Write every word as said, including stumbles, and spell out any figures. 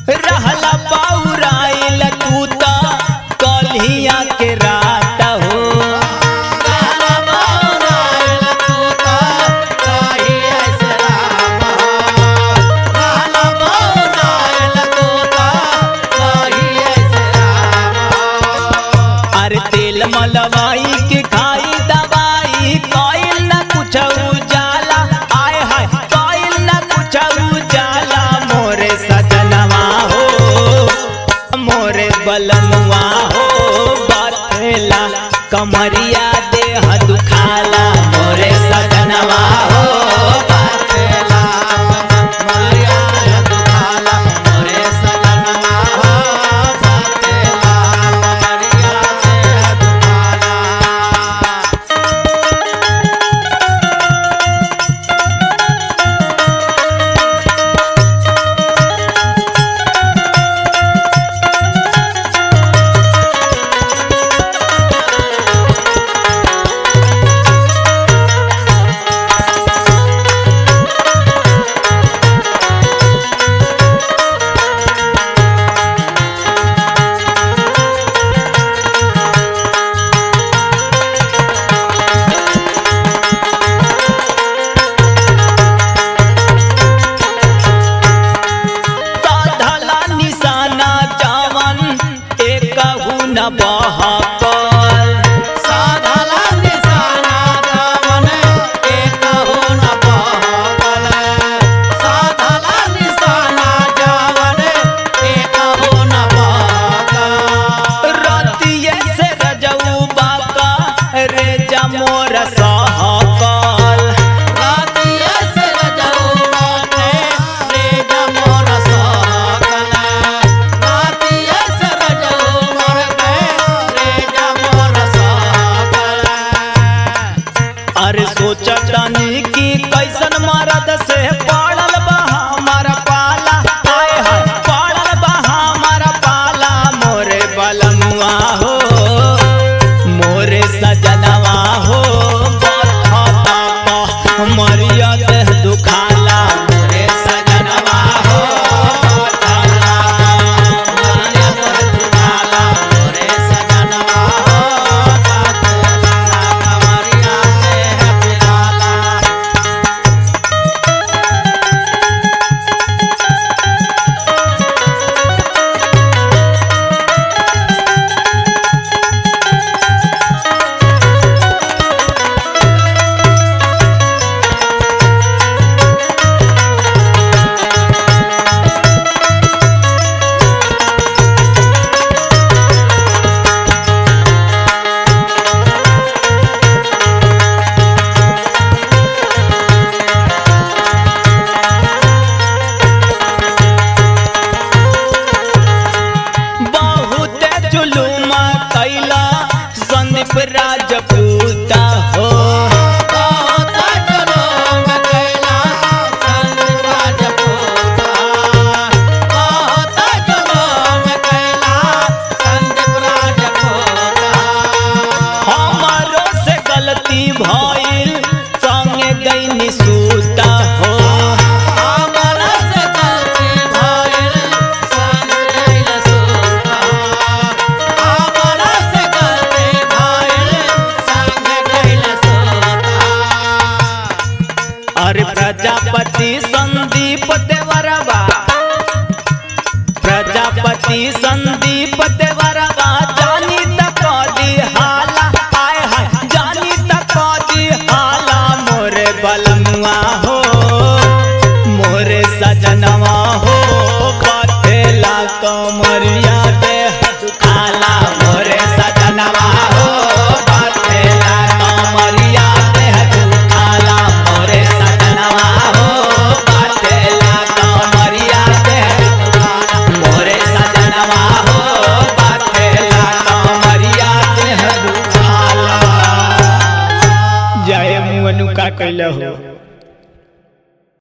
रहला बाउराइल तू ता कल्हिया के रात हो रहला बाउराइल तू ता कहिया से राम रहला बाउराइल तू ता कहिया से राम। अरे तेल मलवाई के खाई दवाई कोइल न कुछ उजाला आय हाय कोइल न कुछ उजाला मोरे सजनवा हो मोरे बलनुआ हो बाथेला कमरिया देह दुखाला मोरे सजनवा हो बाथेला कमरिया देह दुखाला मोरे सजनवा हो बाथेला कमरिया देह दुखाला। साधला निशाना जवन एकहु न बहकल साधला निशाना जवन एकहु न बहकल साधला निशाना जवन एकहु न बहकल। रतिये से रजऊ बाका रे जमोर सहकल रातिये से रजऊ बाटे रे जमोर सहकल रातिये से रजऊ बाटे रे जमोर सहकल। अरे सोचतानी कि कैसन मरद से पड़ल बा हमारा पाला आय हाय पड़ल बा हमारा पाला मोरे बलनुआ हो मोरे सजनवा हो बरखता पा मरिया देह दुखाला मोरे सजनवा हो बरखता मरिया देह दुखाला मोरे सजनवा हो बाथेला कमरिया देह पिराला। बहुत जुलुम कैला संदीप राजपूत हो बहुत जुलुम कैला संदीप राजपूत बहुत जुलुम कैला संदीप राजपूत। हमारो से गलती भइल संगे गईनी सूता हो हमरा से गलती भइल संग गइल सूता हमरा से गलती भइल संग गइल सूता। अरे प्रजापति संदीप देवरवा प्रजापति संदीप देव